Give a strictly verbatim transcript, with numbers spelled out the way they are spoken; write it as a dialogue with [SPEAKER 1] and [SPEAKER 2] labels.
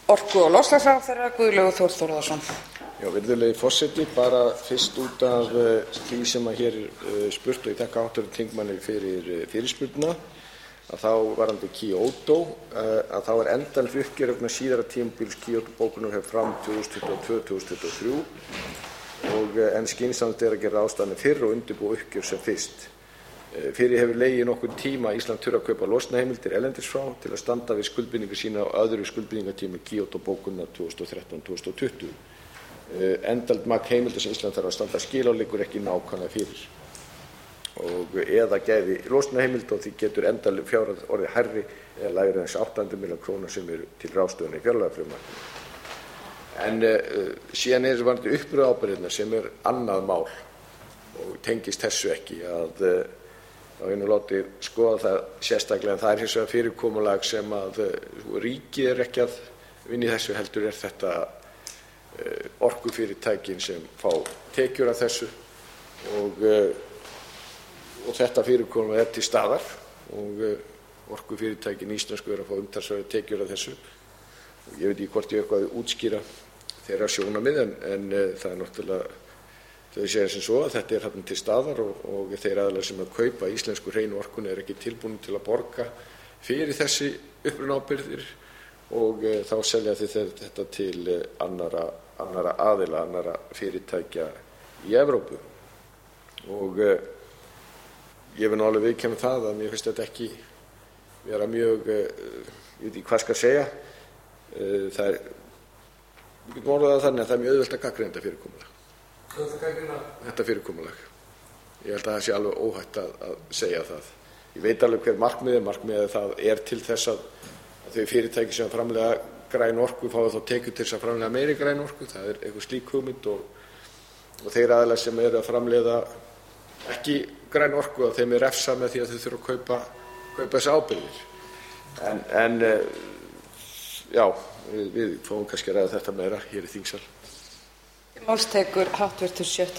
[SPEAKER 1] orku- og loftslagsráðherra Guðlaugur Þór Þórðarson.
[SPEAKER 2] Já, virðulegi forseti, bara fyrst út af uh, því sem að hér er uh, spurt og ég þakka háttvirtum þingmanni fyrir uh, fyrirspurnina, að þá varðandi Kyoto, uh, að þá er endanlegt uppgjör vegna síðara tímabils Kyoto-bókunar fer fram tvö þúsund tuttugu og tvö til tvö þúsund tuttugu og þrjú og uh, en skynsamlegt er að gera ráðstafanir fyrr og undirbúa uppgjör sem fyrst. Uh, fyrir hefur legið nokkurn tíma að Ísland þurfi að kaupa losunarheimildir erlendis frá til að standa við skuldbindingar sínar á öðru skuldbindingartíma Kyoto-bókunar tvö þúsund og þrettán til tvö þúsund tuttugu. Uh, endalt magn heimilda sem Ísland þarf að standa skil á liggur ekki nákvæmlega fyrir og eða gæði losunarheimilda og því getur endal fjárhæð orðið hærri eða lægri en átta hundruð milljónir króna sem eru til ráðstöfunar í fjárlagafrumvarpinu. En uh, síðan er varðandi upprunaábyrgðirnar sem er annað mál og tengist þessu ekki að uh, þá er nú látið skoða það sérstaklega en það er hins vegar fyrirkomulag sem að uh, ríkið er ekki að vinna í þessu heldur er þetta uh, orkufyrirtækin sem fá tekjur af þessu og uh, og þetta fyrirkomulag er til staðar og uh, orkufyrirtækin íslensku er að fá umtalsverðar tekjur af þessu og ég veit ekki hvort ég eitthvað að útskýra þeirra sjónarmið en, en uh, það er náttúrulega þau segja sem svo að þetta er þarna til staðar og, og þeir aðilar sem að kaupa íslensku hreinu orkuna er ekki tilbúin til að borga fyrir þessi upprunaábyrgðir og uh, þá selja þau þetta til uh, annara, annara aðila, annara fyrirtækja í Evrópu og uh, ég vil nú alveg viðurkenna það að mér finnst þetta ekki vera mjög, uh, ég veit ekki hvað skal segja, uh, það er Við getum orðað það þannig að það er mjög auðvelt að gagnrýna þetta fyrirkomulag.
[SPEAKER 3] Auðvelt að gagnrýna?
[SPEAKER 2] Þetta fyrirkomulag. Ég held að það sé alveg óhætt að, að segja það. Ég veit alveg hver markmiðið, markmiðið það er til þess að, að þau fyrirtæki sem framleiða græn orku fái þá tekjur til þess að framleiða meiri græn orku. Það er eitthvað slík hugmynd og, og þeir aðilar sem eru að framleiða ekki græn orku og þeim er refsað með því að þau þurfa að kaupa, kaupa þessi ábyrgðir. En, en já, við, við fáum kannski að ræða þetta meira hér í þingsal.
[SPEAKER 1] Til máls tekur háttvirtur sjötti